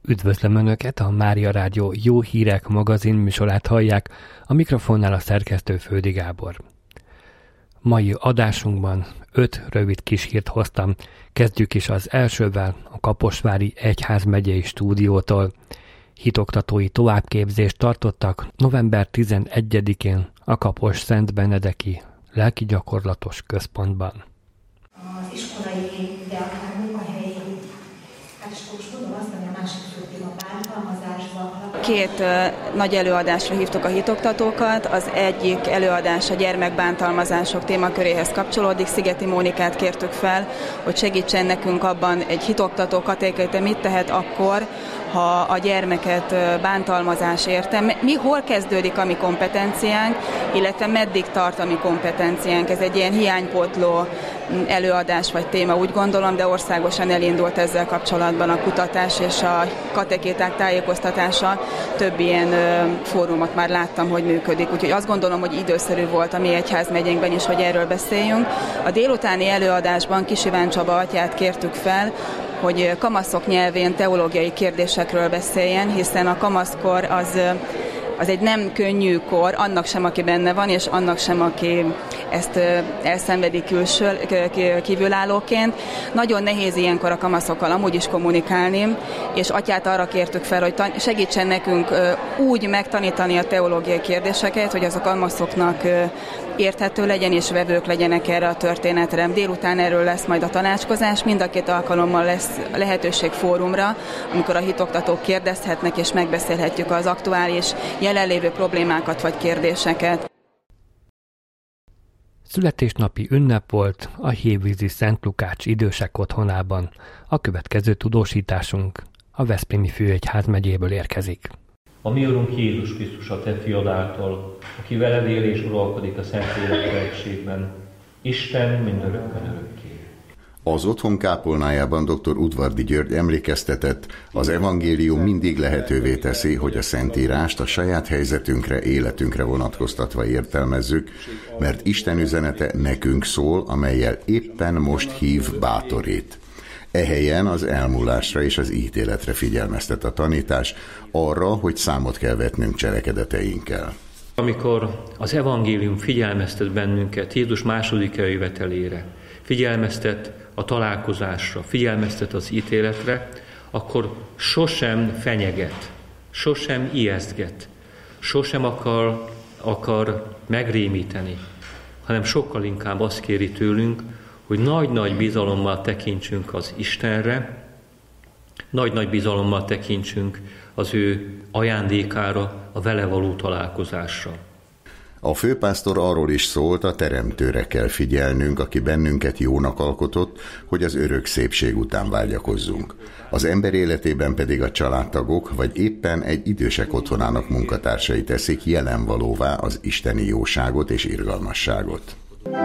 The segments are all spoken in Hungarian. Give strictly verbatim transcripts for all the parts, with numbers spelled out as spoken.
Üdvözlöm Önöket, a Mária Rádió Jó Hírek magazin műsorát hallják, a mikrofonnál a szerkesztő Földi Gábor. Mai adásunkban öt rövid kis hírt hoztam, kezdjük is az elsővel, a Kaposvári Egyházmegyei Stúdiótól. Hitoktatói továbbképzést tartottak november tizenegyedikén a Kapos-Szent-Benedeki lelkigyakorlatos központban. Az iskolai, de akár munkahelyi, hát és most tudom azt, hogy a másik fő téma bántalmazásban. Két uh, nagy előadásra hívtuk a hitoktatókat. Az egyik előadás a gyermekbántalmazások témaköréhez kapcsolódik. Szigeti Mónikát kértük fel, hogy segítsen nekünk abban egy hitoktató katékete mit tehet akkor, ha a gyermeket uh, bántalmazás érte. Mi hol kezdődik a mi kompetenciánk, illetve meddig tart a mi kompetenciánk. Ez egy ilyen hiánypótló előadás vagy téma, úgy gondolom, de országosan elindult ezzel kapcsolatban a kutatás és a katekéták tájékoztatása. Több ilyen ö, fórumot már láttam, hogy működik, úgyhogy azt gondolom, hogy időszerű volt a mi egyházmegyénkben is, hogy erről beszéljünk. A délutáni előadásban Kis Iván Csaba atyát kértük fel, hogy kamaszok nyelvén teológiai kérdésekről beszéljen, hiszen a kamaszkor az... az egy nem könnyű kor, annak sem, aki benne van, és annak sem, aki ezt elszenvedi külső, kívülállóként. Nagyon nehéz ilyenkor a kamaszokkal amúgy is kommunikálni, és atyát arra kértük fel, hogy segítsen nekünk úgy megtanítani a teológiai kérdéseket, hogy azok a kamaszoknak érthető legyen, és vevők legyenek erre a történetre. Délután erről lesz majd a tanácskozás, mind a két alkalommal lesz lehetőség fórumra, amikor a hitoktatók kérdezhetnek, és megbeszélhetjük az aktuális jelenlévő problémákat vagy kérdéseket. Születésnapi ünnep volt a Hévízi Szent Lukács idősek otthonában. A következő tudósításunk a Veszprémi Főegyházmegyéből érkezik. A mi Urunk Jézus Krisztus a te fiad által, aki veled él és uralkodik a Szentlélek egységben, Isten mindörökkön örökké. Az otthon kápolnájában dr. Udvardi György emlékeztetett, az evangélium mindig lehetővé teszi, hogy a Szentírást a saját helyzetünkre, életünkre vonatkoztatva értelmezzük, mert Isten üzenete nekünk szól, amellyel éppen most hív, bátorít. Ehelyen az elmúlásra és az ítéletre figyelmeztet a tanítás, arra, hogy számot kell vetnünk cselekedeteinkkel. Amikor az evangélium figyelmeztet bennünket Jézus második eljövetelére, figyelmeztet a találkozásra, figyelmeztet az ítéletre, akkor sosem fenyeget, sosem ijesztget, sosem akar, akar megrémíteni, hanem sokkal inkább azt kéri tőlünk, hogy nagy-nagy bizalommal tekintsünk az Istenre, nagy-nagy bizalommal tekintsünk az ő ajándékára, a vele való találkozásra. A főpásztor arról is szólt, a Teremtőre kell figyelnünk, aki bennünket jónak alkotott, hogy az örök szépség után vágyakozzunk. Az ember életében pedig a családtagok, vagy éppen egy idősek otthonának munkatársai teszik jelenvalóvá az isteni jóságot és irgalmasságot.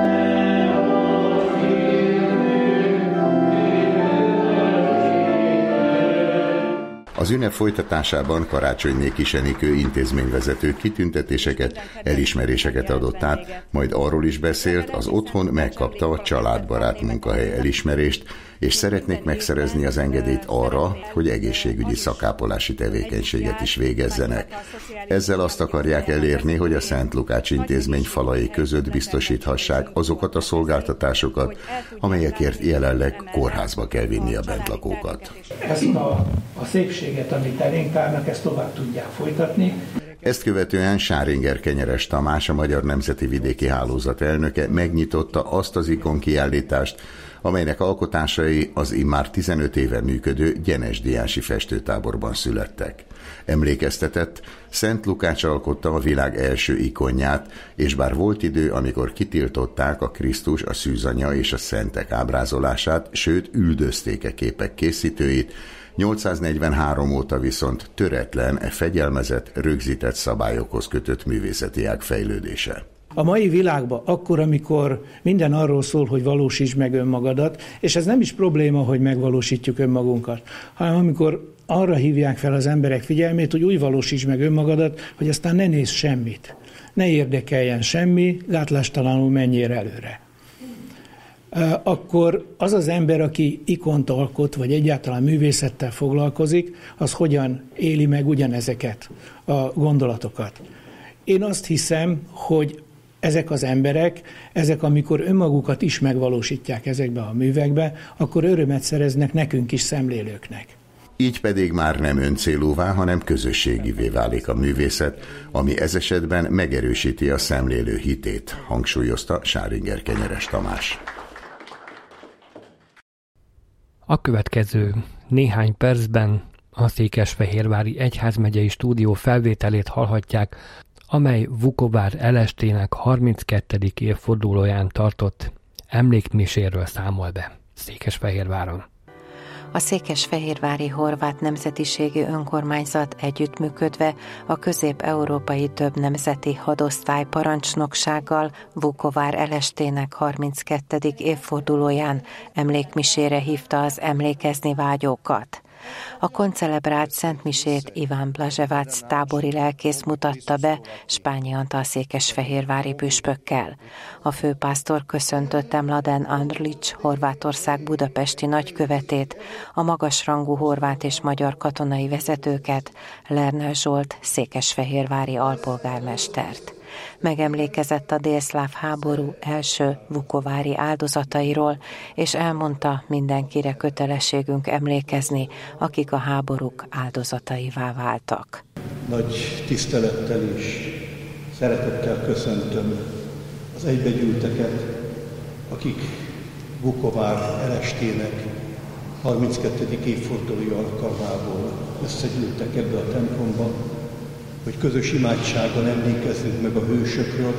Az ünnep folytatásában Karácsonyné Kis Enikő intézményvezető kitüntetéseket, elismeréseket adott át, majd arról is beszélt, az otthon megkapta a családbarát munkahely elismerést, és szeretnék megszerezni az engedélyt arra, hogy egészségügyi szakápolási tevékenységet is végezzenek. Ezzel azt akarják elérni, hogy a Szent Lukács intézmény falai között biztosíthassák azokat a szolgáltatásokat, amelyekért jelenleg kórházba kell vinni a bentlakókat. Ezt a, a szépséget, amit elénk tárnak, ezt tovább tudják folytatni. Ezt követően Sáringer Kenyeres Tamás, a Magyar Nemzeti Vidéki Hálózat elnöke megnyitotta azt az ikonkiállítást, amelynek alkotásai az immár tizenöt éve működő Gyenes-Diási festőtáborban születtek. Emlékeztetett, Szent Lukács alkotta a világ első ikonját, és bár volt idő, amikor kitiltották a Krisztus, a szűzanya és a szentek ábrázolását, sőt üldözték a képek készítőit, nyolcszáznegyvenhárom óta viszont töretlen, e fegyelmezett, rögzített szabályokhoz kötött művészeti ág fejlődése. A mai világban akkor, amikor minden arról szól, hogy valósítsd meg önmagadat, és ez nem is probléma, hogy megvalósítjuk önmagunkat, hanem amikor arra hívják fel az emberek figyelmét, hogy úgy valósítsd meg önmagadat, hogy aztán ne nézz semmit, ne érdekeljen semmi, gátlástalanul menjél előre. akkor az az ember, aki ikont alkot, vagy egyáltalán művészettel foglalkozik, az hogyan éli meg ugyanezeket a gondolatokat. Én azt hiszem, hogy ezek az emberek, ezek amikor önmagukat is megvalósítják ezekbe a művekbe, akkor örömet szereznek nekünk is szemlélőknek. Így pedig már nem öncélúvá, hanem közösségivé válik a művészet, ami ez esetben megerősíti a szemlélő hitét, hangsúlyozta Sáringer Kenyeres Tamás. A következő néhány percben a Székesfehérvári Egyházmegyei Stúdió felvételét hallhatják, amely Vukovár elestének harminckettedik évfordulóján tartott emlékmiséről számol be Székesfehérváron. A Székesfehérvári Horvát Nemzetiségi Önkormányzat együttműködve a közép-európai több nemzeti hadosztály parancsnoksággal Vukovár elestének harminckettedik évfordulóján emlékmisére hívta az emlékezni vágyókat. A koncelebrált szentmisét Iván Blaževac tábori lelkész mutatta be Spányi Antal székesfehérvári püspökkel. A főpásztor köszöntötte Mladen Andrić, Horvátország budapesti nagykövetét, a magasrangú horvát és magyar katonai vezetőket, Lerner Zsolt székesfehérvári alpolgármestert. Megemlékezett a délszláv háború első vukovári áldozatairól, és elmondta, mindenkire kötelességünk emlékezni, akik a háborúk áldozataivá váltak. Nagy tisztelettel és szeretettel köszöntöm az egybegyűlteket, akik Vukovár elestének harminckettedik évfordulója alkalmából összegyűltek ebbe a templomba, hogy közös imádságon emlékezzünk meg a hősökről,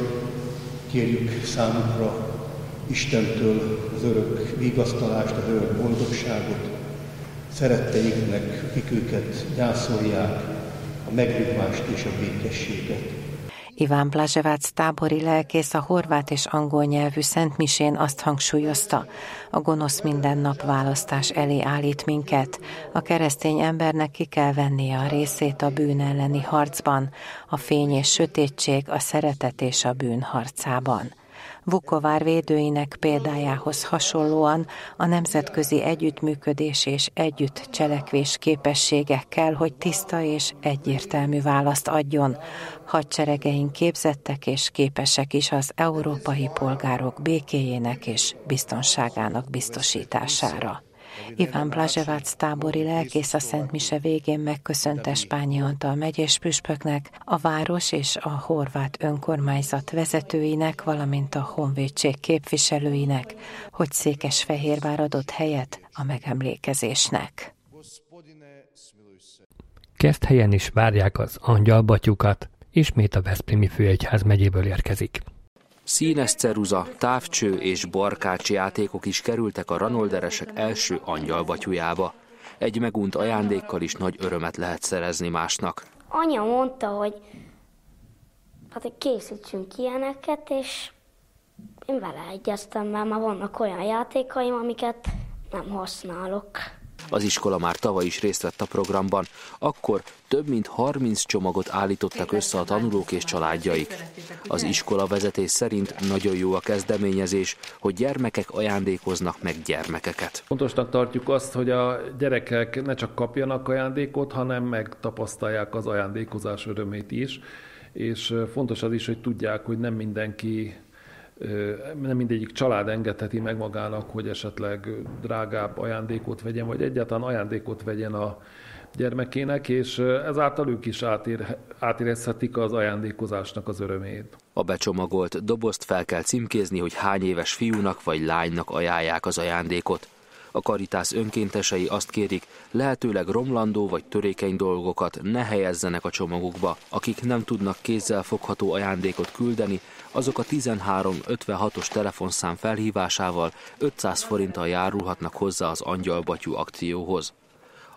kérjük számukra Istentől az örök vigasztalást, az örök boldogságot, szeretteiknek, akik őket gyászolják, a megnyugvást és a békességet. Iván Blaževac tábori lelkész a horvát és angol nyelvű szentmisén azt hangsúlyozta, a gonosz minden nap választás elé állít minket. A keresztény embernek ki kell vennie a részét a bűn elleni harcban, a fény és sötétség, a szeretet és a bűn harcában. Vukovár védőinek példájához hasonlóan a nemzetközi együttműködés és együtt cselekvés képessége kell, hogy tiszta és egyértelmű választ adjon. Hadseregeink képzettek és képesek is az európai polgárok békéjének és biztonságának biztosítására. Iván Blaževac tábori lelkész a szentmise végén megköszönte Spányi Antal megyés püspöknek, a város és a horvát önkormányzat vezetőinek, valamint a honvédség képviselőinek, hogy Székesfehérvár adott helyet a megemlékezésnek. Keszthelyen is várják az angyalbatyukat, ismét a Veszprémi Főegyház megyéből érkezik. Színes ceruza, távcső és barkács játékok is kerültek a ranolderesek első angyalbatyujába. Egy megunt ajándékkal is nagy örömet lehet szerezni másnak. Anya mondta, hogy hát készítsünk ilyeneket, és én vele egyeztem, mert már vannak olyan játékaim, amiket nem használok. Az iskola már tavaly is részt vett a programban, akkor több mint harminc csomagot állítottak össze a tanulók és családjaik. Az iskola vezetés szerint nagyon jó a kezdeményezés, hogy gyermekek ajándékoznak meg gyermekeket. Fontosnak tartjuk azt, hogy a gyerekek ne csak kapjanak ajándékot, hanem megtapasztalják az ajándékozás örömét is, és fontos az is, hogy tudják, hogy nem mindenki nem mindegyik család engedheti meg magának, hogy esetleg drágább ajándékot vegyen, vagy egyáltalán ajándékot vegyen a gyermekének, és ezáltal ők is átér, átérezhetik az ajándékozásnak az örömét. A becsomagolt dobozt fel kell címkézni, hogy hány éves fiúnak vagy lánynak ajánlják az ajándékot. A Caritas önkéntesei azt kérik, lehetőleg romlandó vagy törékeny dolgokat ne helyezzenek a csomagukba. Akik nem tudnak kézzel fogható ajándékot küldeni, azok a tizenhárom ötvenhatos telefonszám felhívásával ötszáz forinttal járulhatnak hozzá az angyalbatyú akcióhoz.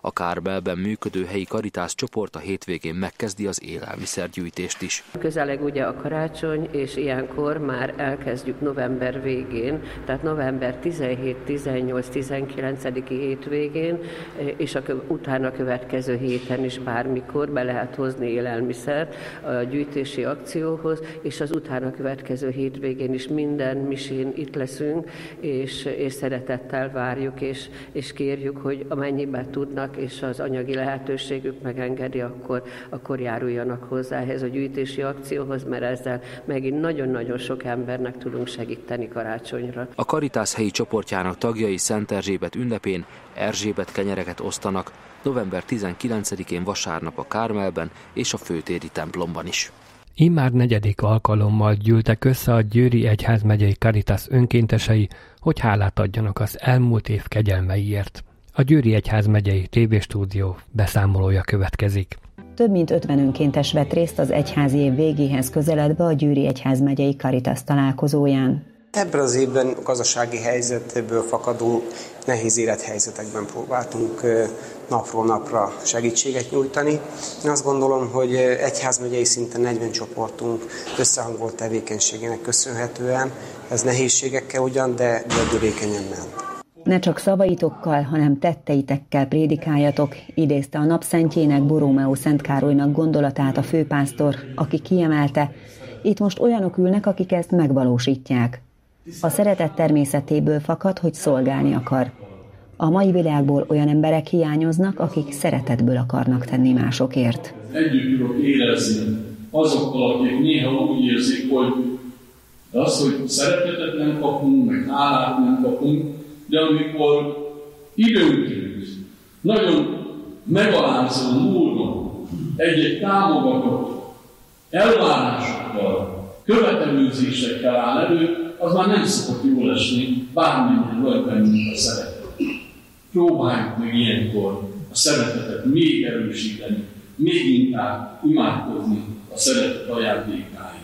A Kármelben működő helyi Caritas csoport a hétvégén megkezdi az élelmiszergyűjtést is. Közeleg ugye a karácsony, és ilyenkor már elkezdjük november végén, tehát november tizenhét, tizennyolc, tizenkilencediki hétvégén, és a utána következő héten is bármikor be lehet hozni élelmiszert a gyűjtési akcióhoz, és az utána következő hétvégén is minden misén itt leszünk, és, és szeretettel várjuk, és, és kérjük, hogy amennyiben tudnak, és az anyagi lehetőségük megengedi, akkor, akkor járuljanak hozzá ehhez a gyűjtési akcióhoz, mert ezzel megint nagyon-nagyon sok embernek tudunk segíteni karácsonyra. A Caritas helyi csoportjának tagjai Szent Erzsébet ünnepén Erzsébet kenyereket osztanak, november tizenkilencedikén vasárnap a Kármelben és a főtéri templomban is. Immár negyedik alkalommal gyűltek össze a Győri Egyházmegyei Caritas önkéntesei, hogy hálát adjanak az elmúlt év kegyelmeiért. A Győri Egyházmegyei tévéstúdió beszámolója következik. Több mint ötven önkéntes vett részt az egyházi év végéhez közeledve a Győri Egyházmegyei Caritas találkozóján. Ebben az évben gazdasági helyzetből fakadó nehéz élethelyzetekben próbáltunk napról napra segítséget nyújtani. Én azt gondolom, hogy egyházmegyei szinten negyven csoportunk összehangolt tevékenységének köszönhetően, ez nehézségekkel ugyan, de, de görékenyen ment. Ne csak szavaitokkal, hanem tetteitekkel prédikáljatok, idézte a napszentjének, Borrómeó Szent Károlynak gondolatát a főpásztor, aki kiemelte, itt most olyanok ülnek, akik ezt megvalósítják. A szeretet természetéből fakad, hogy szolgálni akar. A mai világból olyan emberek hiányoznak, akik szeretetből akarnak tenni másokért. Együtt tudok érezni azokkal, akik néha úgy érzik, hogy az, hogy szeretetet nem kapunk, meg hálát nem kapunk, de amikor időnként nagyon megalázó módon egy-egy támogatott elvárásokkal, követelőzésekkel áll elő, az már nem szokott jól esni, bármennyire vagy bennünk a szeretet. Próbáljuk meg ilyenkor a szeretetet még erősíteni, még inkább imádkozni a szeretet ajándékáért.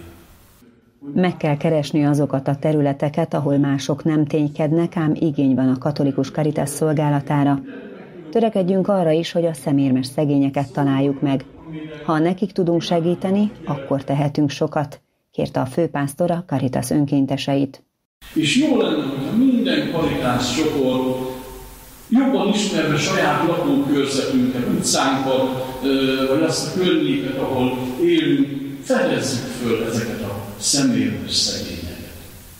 Meg kell keresni azokat a területeket, ahol mások nem ténykednek, ám igény van a katolikus Caritas szolgálatára. Törekedjünk arra is, hogy a szemérmes szegényeket találjuk meg. Ha nekik tudunk segíteni, akkor tehetünk sokat, kérte a főpásztor a Caritas önkénteseit. És jó lenne, hogyha minden Caritas csoport jobban ismerve saját lakókörzetünket, utcánkat, vagy azt a környéket, ahol élünk, fedezzük föl ezeket a szemérmes szegényeket.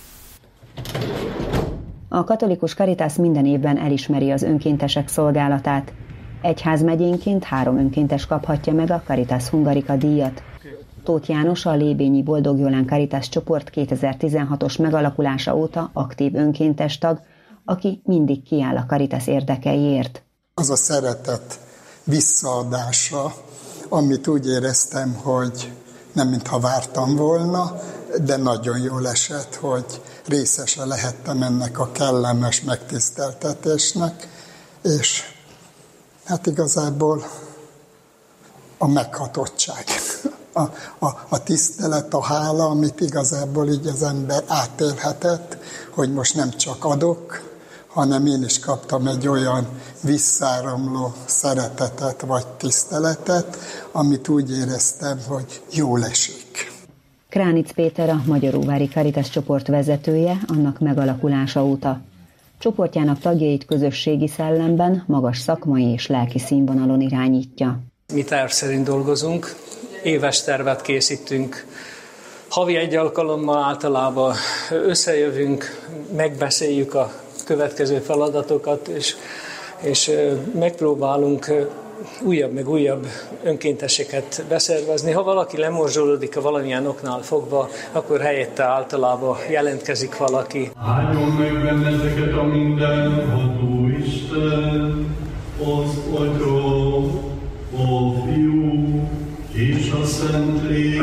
A katolikus Caritas minden évben elismeri az önkéntesek szolgálatát. Egyházmegyénként három önkéntes kaphatja meg a Caritas Hungarica díjat. Tóth János, a Lébényi Boldog Jolán Caritas csoport kétezer-tizenhatos megalakulása óta aktív önkéntes tag, aki mindig kiáll a Caritas érdekeiért. Az a szeretet visszaadása, amit úgy éreztem, hogy nem mintha vártam volna, de nagyon jól esett, hogy részese lehettem ennek a kellemes megtiszteltetésnek, és hát igazából a meghatottság, a, a, a tisztelet, a hála, amit igazából így az ember átélhetett, hogy most nem csak adok, hanem én is kaptam egy olyan visszáramló szeretetet vagy tiszteletet, amit úgy éreztem, hogy jól esik. Kránic Péter a Magyaróvári Caritas csoport vezetője annak megalakulása óta. Csoportjának tagjait közösségi szellemben, magas szakmai és lelki színvonalon irányítja. Mi terv szerint dolgozunk, éves tervet készítünk, havi egy alkalommal általában összejövünk, megbeszéljük a következő feladatokat, és, és megpróbálunk újabb meg újabb önkénteseket beszervezni. Ha valaki lemorzsolódik a valamilyen oknál fogva, akkor helyette általában jelentkezik valaki. Áldjon meg benneteket a mindenható Isten, az Atya, a Fiú és a Szentlélek.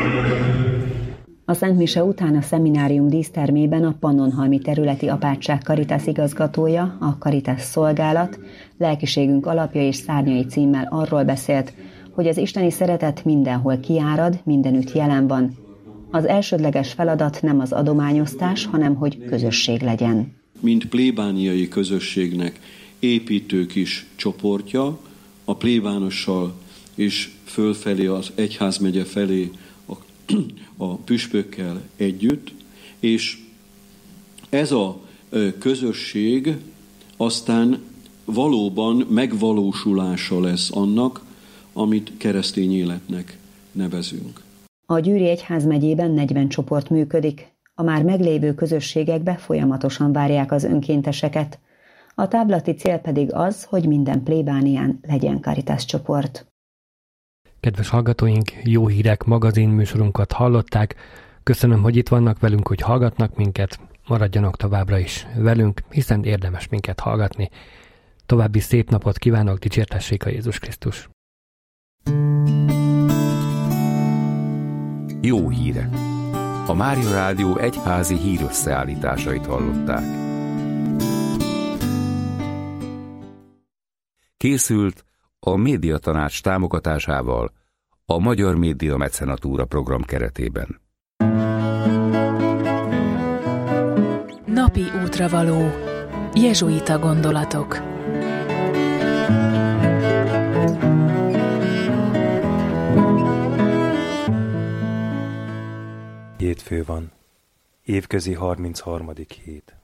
A Szent Mise után a szeminárium dísztermében a Pannonhalmi területi apátság Caritas igazgatója, a Caritas szolgálat, lelkiségünk alapja és szárnyai címmel arról beszélt, hogy az isteni szeretet mindenhol kiárad, mindenütt jelen van. Az elsődleges feladat nem az adományosztás, hanem hogy közösség legyen. Mint plébániai közösségnek építő kis csoportja, a plébánossal és fölfelé az egyházmegye felé a, a püspökkel együtt, és ez a közösség aztán valóban megvalósulása lesz annak, amit keresztény életnek nevezünk. A Győri Egyházmegyében negyven csoport működik. A már meglévő közösségekbe folyamatosan várják az önkénteseket. A távlati cél pedig az, hogy minden plébánián legyen Caritas csoport. Kedves hallgatóink, Jó Hírek magazin műsorunkat hallották. Köszönöm, hogy itt vannak velünk, hogy hallgatnak minket. Maradjanak továbbra is velünk, hiszen érdemes minket hallgatni. További szép napot kívánok, dicsértessék a Jézus Krisztus! Jó hírek! A Mária Rádió egyházi hírösszeállításait hallották. Készült a Médiatanács támogatásával a Magyar Média Mecenatúra program keretében. Napi útravaló. Jezsuita gondolatok. Hétfő van. Évközi harmincharmadik hét.